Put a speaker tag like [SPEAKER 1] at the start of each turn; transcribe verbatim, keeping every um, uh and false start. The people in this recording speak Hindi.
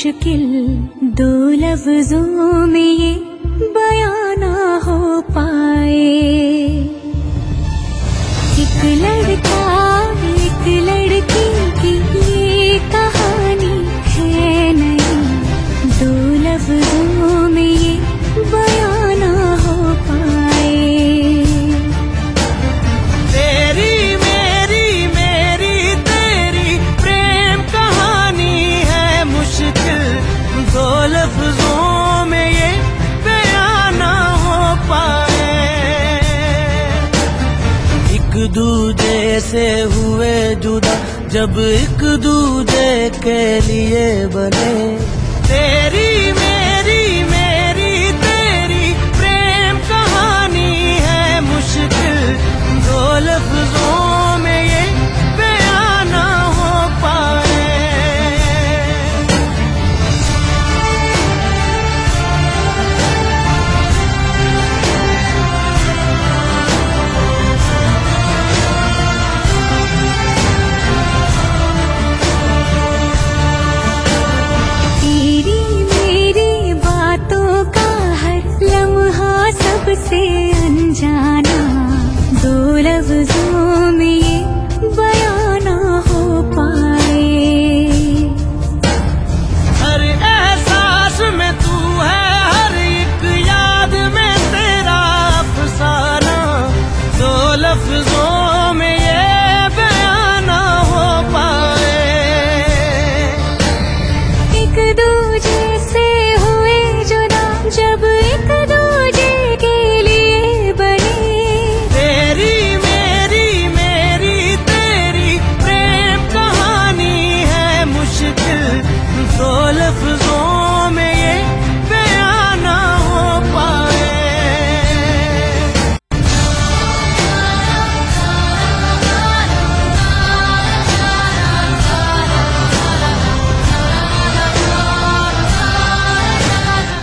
[SPEAKER 1] मुश्किल दो लफ्जों में ये बयां ना हो पाए। एक लड़का एक लड़की की ये कहानी है नहीं, दो लफ्जों में ये बयां ना हो पाए।
[SPEAKER 2] तेरी मेरी मेरी तेरी प्रेम कहानी है मुश्किल, दो लफ्जों में ये बयां ना हो पाए। एक दूजे से हुए जुदा जब एक दूजे के लिए बने, तेरी मेरी मेरी तेरी प्रेम कहानी है मुश्किल, दो लफ्जों में ये बयां ना हो पाए।
[SPEAKER 1] तेरी मेरी बातों का हर लम्हा सबसे